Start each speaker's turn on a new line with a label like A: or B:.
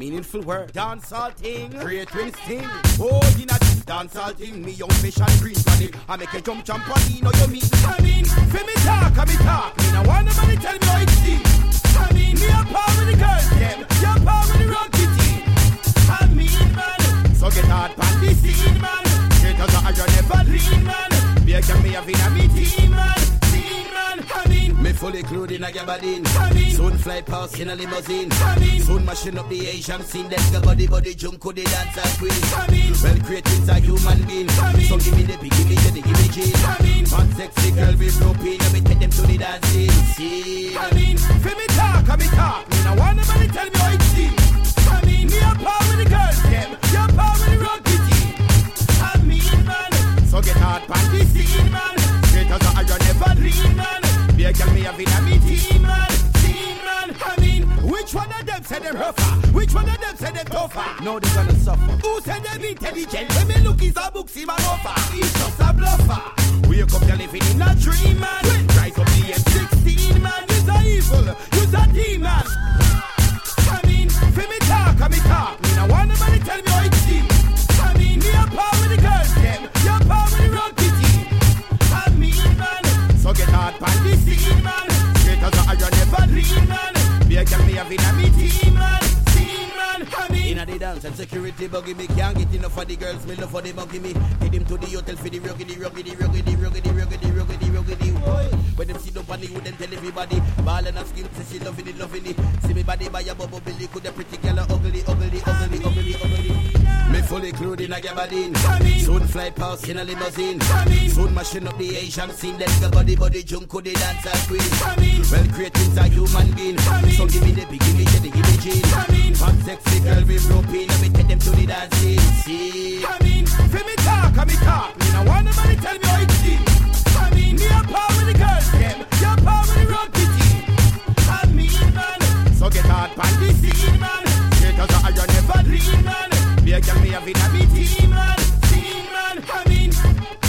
A: Meaningful word, dancehall thing, create twins thing. Oh, in a dancehall thing, me young fish and green body. I make a jump trampoline, or you meet. I mean, for me talk, me talk. Me no want nobody tell me how it seems. I mean, me a power with the girls, them. You a power with the rocky team. I mean, man, so get hard pan the scene, man. Straight as a iron never lean, man. Be a me having a me team, man. I mean, me fully clothed in a gabardine. Soon fly past in a limousine. Soon mashing up the Asian scene. Let's go body jump to the dancer queen. Well, creating's a human being. So give me the big, give me the, give me jean. One sexy girl with roping. Let me take them to the dancing scene. I mean, for me talk, me talk. Me no want nobody tell me how it seems. I mean, me a power with the girls, them. You a power with the rocky team. I mean, man, so get hard pan the scene, man. Straight as a iron never lean, man. Be a girl me having a me team, man. Team, man. I mean, which one of them said them rougher? Which one of them said them tougher? No, they gonna suffer. Who said them intelligent? When me look is a book, see man offer. He's just a bluffer. Wake up, you're living in a dream, man. Rise up the M16, man. You're a evil, you're a demon. I mean, for me talk, me talk. Me no want nobody tell me how it seems. I mean, me a power with the girls, them. You a power with the rocky team. I mean, man, so get hard pan the scene, man. Straight as a iron never lean, man. Be a girl me having a me team, man. Team, man. I mean, inna the dance and security buggy me can't get enough of the girls. Me love for the buggy me. Get him to the hotel for the ruggedy. When them sit up on the wood and tell everybody ballin' and skin say she loving it. See me body by a bubble belly, could a pretty girl ugly. Me fully clothed in a gabardine. Soon fly past in a limousine. Soon mashing up the Asian scene. Let's go body jump to the dancer queen. Well, creating's a human being. So give me the big, give me the, give me jean. One sexy girl with roping. Let me take them to the dancing scene. I mean, for me talk, me talk. Me no want nobody tell me how it seems. I mean, me a power with the girls, them. You a power with the rocky team. I mean, man, so get hard pan the scene, man. Straight as a iron never lean, man. Be a girl me having a me team, man. Team, man. I mean,